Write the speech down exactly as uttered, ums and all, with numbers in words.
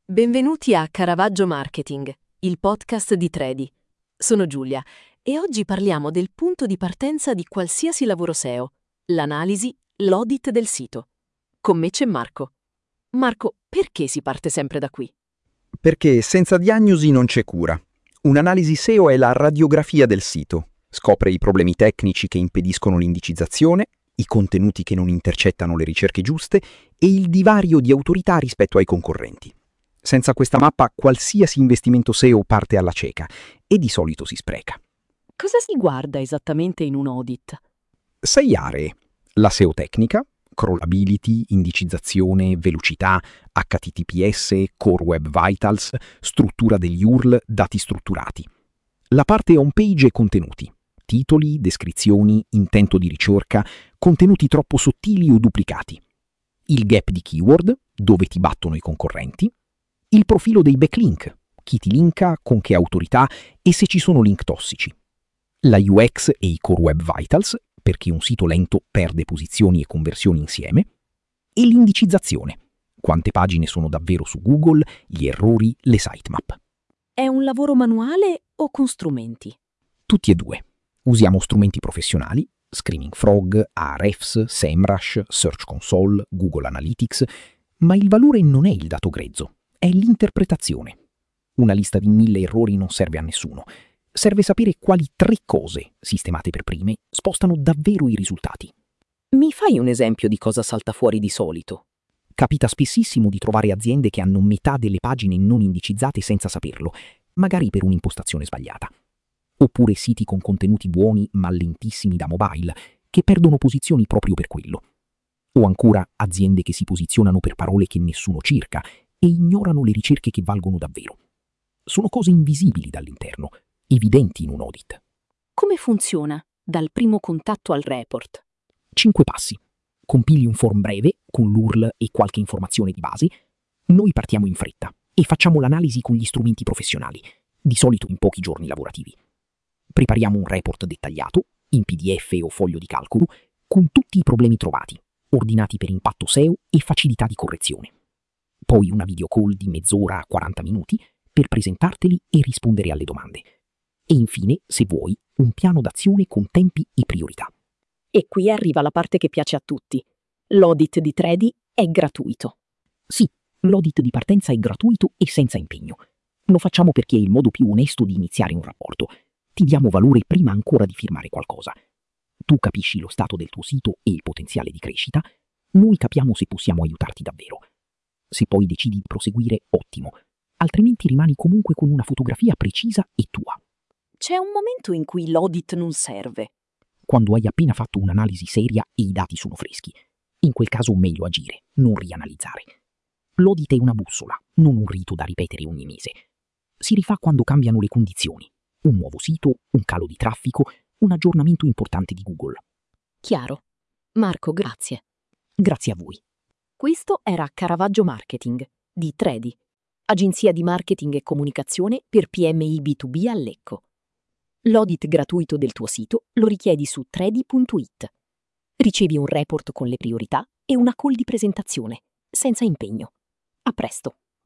Benvenuti a Caravaggio Marketing, il podcast di Tredi. Sono Giulia e oggi parliamo del punto di partenza di qualsiasi lavoro S E O, l'analisi, l'audit del sito. Con me c'è Marco. Marco, perché si parte sempre da qui? Perché senza diagnosi non c'è cura. Un'analisi S E O è la radiografia del sito. Scopre i problemi tecnici che impediscono l'indicizzazione, i contenuti che non intercettano le ricerche giuste e il divario di autorità rispetto ai concorrenti. Senza questa mappa qualsiasi investimento S E O parte alla cieca e di solito si spreca. Cosa si guarda esattamente in un audit? Sei aree: la S E O tecnica, crawlability, indicizzazione, velocità, H T T P S, Core Web Vitals, struttura degli U R L, dati strutturati. La parte homepage e contenuti: titoli, descrizioni, intento di ricerca, contenuti troppo sottili o duplicati. Il gap di keyword, dove ti battono i concorrenti. Il profilo dei backlink, chi ti linka, con che autorità e se ci sono link tossici. La U X e i Core Web Vitals, perché un sito lento perde posizioni e conversioni insieme. E l'indicizzazione, quante pagine sono davvero su Google, gli errori, le sitemap. È un lavoro manuale o con strumenti? Tutti e due. Usiamo strumenti professionali, Screaming Frog, Ahrefs, SEMrush, Search Console, Google Analytics, ma il valore non è il dato grezzo, è l'interpretazione. Una lista di mille errori non serve a nessuno. Serve sapere quali tre cose, sistemate per prime, spostano davvero i risultati. Mi fai un esempio di cosa salta fuori di solito? Capita spessissimo di trovare aziende che hanno metà delle pagine non indicizzate senza saperlo, magari per un'impostazione sbagliata. Oppure siti con contenuti buoni ma lentissimi da mobile, che perdono posizioni proprio per quello. O ancora aziende che si posizionano per parole che nessuno cerca e ignorano le ricerche che valgono davvero. Sono cose invisibili dall'interno, evidenti in un audit. Come funziona dal primo contatto al report? Cinque passi. Compili un form breve con l'U R L e qualche informazione di base. Noi partiamo in fretta e facciamo l'analisi con gli strumenti professionali, di solito in pochi giorni lavorativi. Prepariamo un report dettagliato, in P D F o foglio di calcolo, con tutti i problemi trovati, ordinati per impatto S E O e facilità di correzione. Poi una video call di mezz'ora a quaranta minuti per presentarteli e rispondere alle domande. E infine, se vuoi, un piano d'azione con tempi e priorità. E qui arriva la parte che piace a tutti. L'audit di Tredi è gratuito. Sì, l'audit di partenza è gratuito e senza impegno. Lo facciamo perché è il modo più onesto di iniziare un rapporto. Ti diamo valore prima ancora di firmare qualcosa. Tu capisci lo stato del tuo sito e il potenziale di crescita. Noi capiamo se possiamo aiutarti davvero. Se poi decidi di proseguire, ottimo. Altrimenti rimani comunque con una fotografia precisa e tua. C'è un momento in cui l'audit non serve. Quando hai appena fatto un'analisi seria e i dati sono freschi. In quel caso meglio agire, non rianalizzare. L'audit è una bussola, non un rito da ripetere ogni mese. Si rifà quando cambiano le condizioni. Un nuovo sito, un calo di traffico, un aggiornamento importante di Google. Chiaro. Marco, grazie. Grazie a voi. Questo era Caravaggio Marketing di Tredi, agenzia di marketing e comunicazione per P M I B due B a Lecco. L'audit gratuito del tuo sito lo richiedi su tredi punto it. Ricevi un report con le priorità e una call di presentazione, senza impegno. A presto!